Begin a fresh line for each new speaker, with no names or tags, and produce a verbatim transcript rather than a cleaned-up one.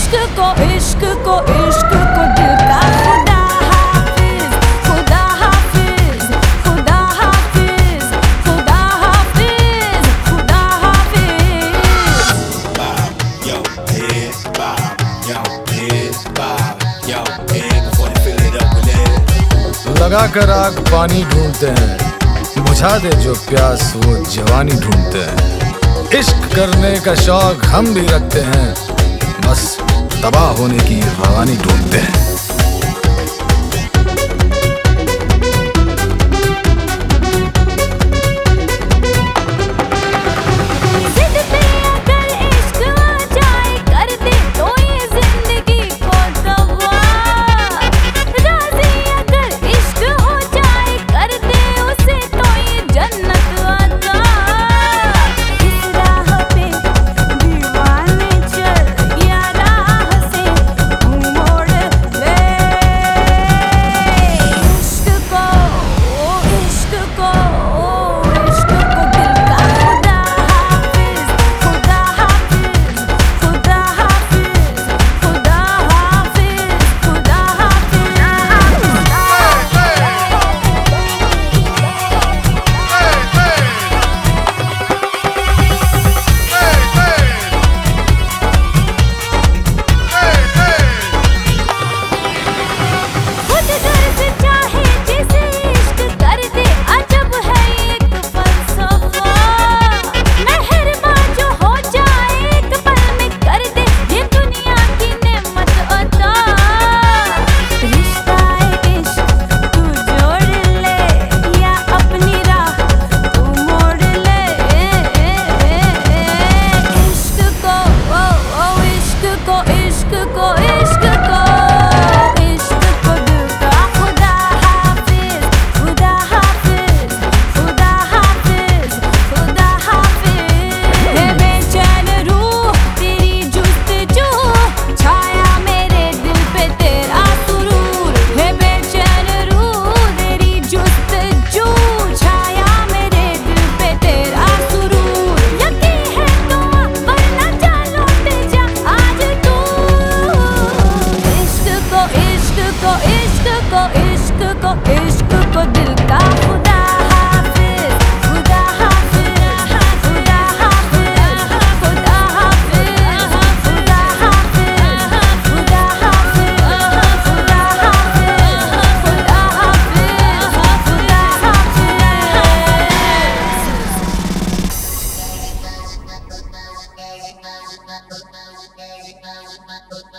इश्क को इश्क को इश्क को दिल का खुदा हाफिज, खुदा हाफिज, खुदा हाफिज, खुदा हाफिज, खुदा हाफिज।
Bob your head, bob your head, bob your head before you fill it up with air.
लगा कर आग पानी ढूंढते हैं, बुझा दे जो प्यास वो जवानी ढूंढते हैं। इश्क करने का शौक हम भी रखते हैं, बस तबाह होने की रवानी ढूंढते हैं।
इश्क को दिल का खुदा हाफिज, खुदा हाफिज, खुदा हाफिज, खुदा हाफिज, खुदा हाफिज, खुदा हाफिज, खुदा हाफिज, खुदा हाफिज, खुदा हाफिज।